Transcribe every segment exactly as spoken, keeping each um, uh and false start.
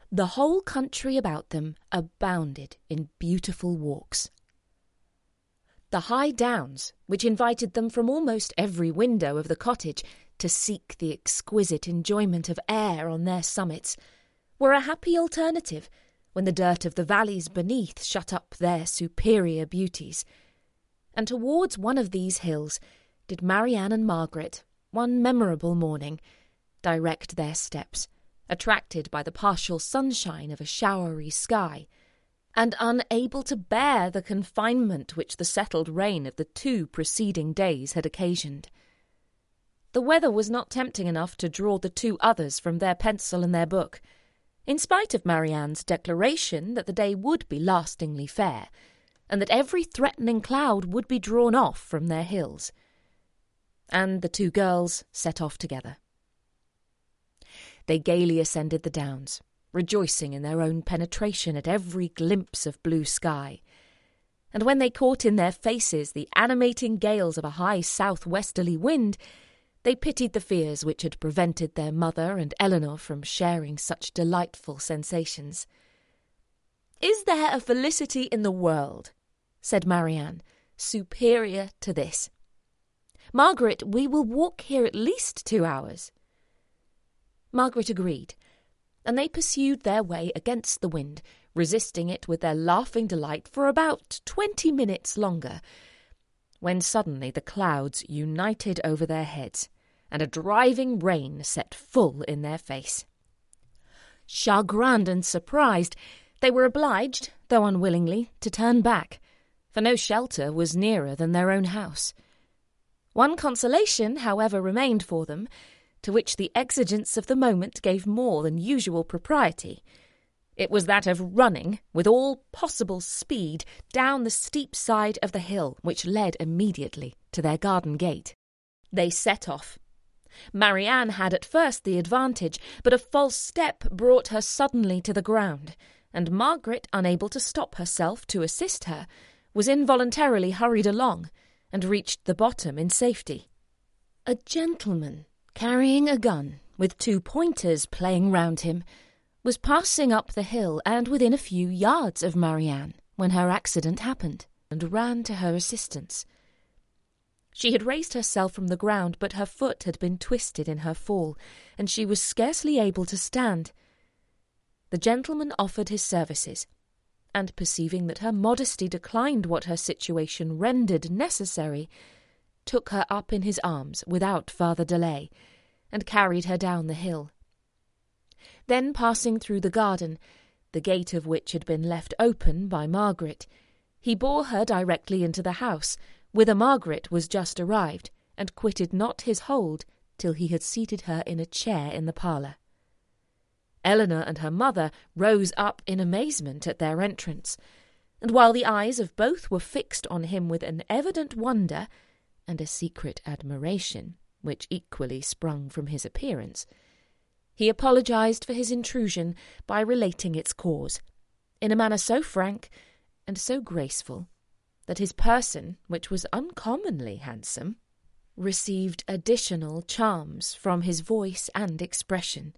The whole country about them abounded in beautiful walks. The high downs, which invited them from almost every window of the cottage to seek the exquisite enjoyment of air on their summits, were a happy alternative when the dirt of the valleys beneath shut up their superior beauties. And towards one of these hills did Marianne and Margaret, one memorable morning, direct their steps, attracted by the partial sunshine of a showery sky, and unable to bear the confinement which the settled rain of the two preceding days had occasioned. The weather was not tempting enough to draw the two others from their pencil and their book, in spite of Marianne's declaration that the day would be lastingly fair, and that every threatening cloud would be drawn off from their hills. And the two girls set off together. They gaily ascended the downs, rejoicing in their own penetration at every glimpse of blue sky. And when they caught in their faces the animating gales of a high south-westerly wind, they pitied the fears which had prevented their mother and Eleanor from sharing such delightful sensations. "Is there a felicity in the world," said Marianne, "superior to this? Margaret, we will walk here at least two hours." Margaret agreed, and they pursued their way against the wind, resisting it with their laughing delight for about twenty minutes longer, when suddenly the clouds united over their heads, and a driving rain set full in their face. Chagrined and surprised, they were obliged, though unwillingly, to turn back, for no shelter was nearer than their own house. One consolation, however, remained for them, to which the exigence of the moment gave more than usual propriety. It was that of running, with all possible speed, down the steep side of the hill which led immediately to their garden gate. They set off. Marianne had at first the advantage, but a false step brought her suddenly to the ground, and Margaret, unable to stop herself to assist her, was involuntarily hurried along, and reached the bottom in safety. A gentleman, carrying a gun, with two pointers playing round him, was passing up the hill and within a few yards of Marianne when her accident happened, and ran to her assistance. She had raised herself from the ground, but her foot had been twisted in her fall, and she was scarcely able to stand. The gentleman offered his services, and perceiving that her modesty declined what her situation rendered necessary, took her up in his arms without farther delay, and carried her down the hill. Then, passing through the garden, the gate of which had been left open by Margaret, he bore her directly into the house, whither Margaret was just arrived, and quitted not his hold till he had seated her in a chair in the parlour. Eleanor and her mother rose up in amazement at their entrance, and while the eyes of both were fixed on him with an evident wonder and a secret admiration, which equally sprung from his appearance, he apologized for his intrusion by relating its cause, in a manner so frank and so graceful that his person, which was uncommonly handsome, received additional charms from his voice and expression.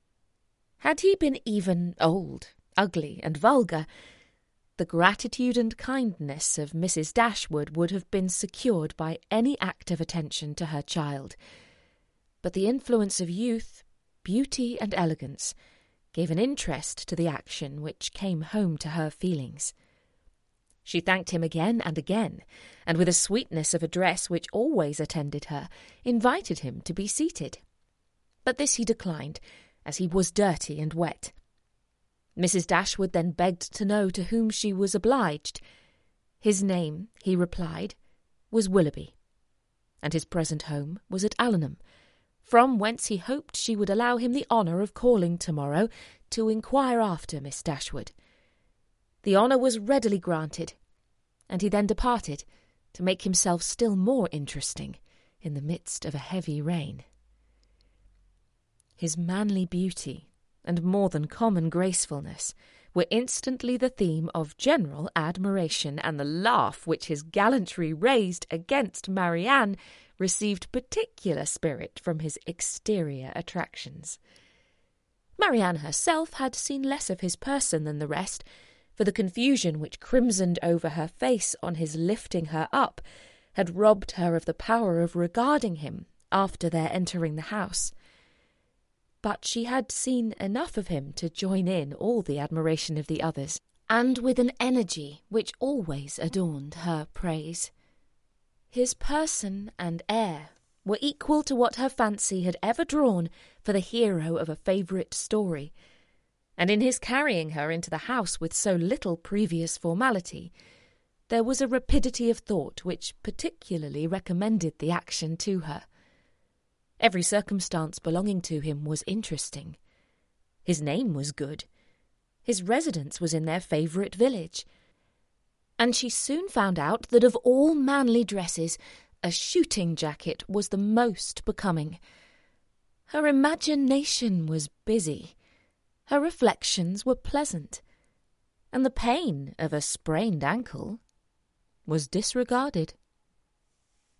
Had he been even old, ugly, and vulgar, the gratitude and kindness of Missus Dashwood would have been secured by any act of attention to her child, but the influence of youth, beauty, and elegance gave an interest to the action which came home to her feelings. She thanked him again and again, and with a sweetness of address which always attended her, invited him to be seated. But this he declined, as he was dirty and wet. Missus Dashwood then begged to know to whom she was obliged. His name, he replied, was Willoughby, and his present home was at Allenham, from whence he hoped she would allow him the honour of calling to-morrow to inquire after Miss Dashwood. The honour was readily granted, and he then departed to make himself still more interesting in the midst of a heavy rain. His manly beauty and more than common gracefulness were instantly the theme of general admiration, and the laugh which his gallantry raised against Marianne received particular spirit from his exterior attractions. Marianne herself had seen less of his person than the rest, for the confusion which crimsoned over her face on his lifting her up had robbed her of the power of regarding him after their entering the house. But she had seen enough of him to join in all the admiration of the others, and with an energy which always adorned her praise. His person and air were equal to what her fancy had ever drawn for the hero of a favourite story, and in his carrying her into the house with so little previous formality, there was a rapidity of thought which particularly recommended the action to her. Every circumstance belonging to him was interesting. His name was good. His residence was in their favourite village. And she soon found out that of all manly dresses, a shooting jacket was the most becoming. Her imagination was busy. Her reflections were pleasant. And the pain of a sprained ankle was disregarded.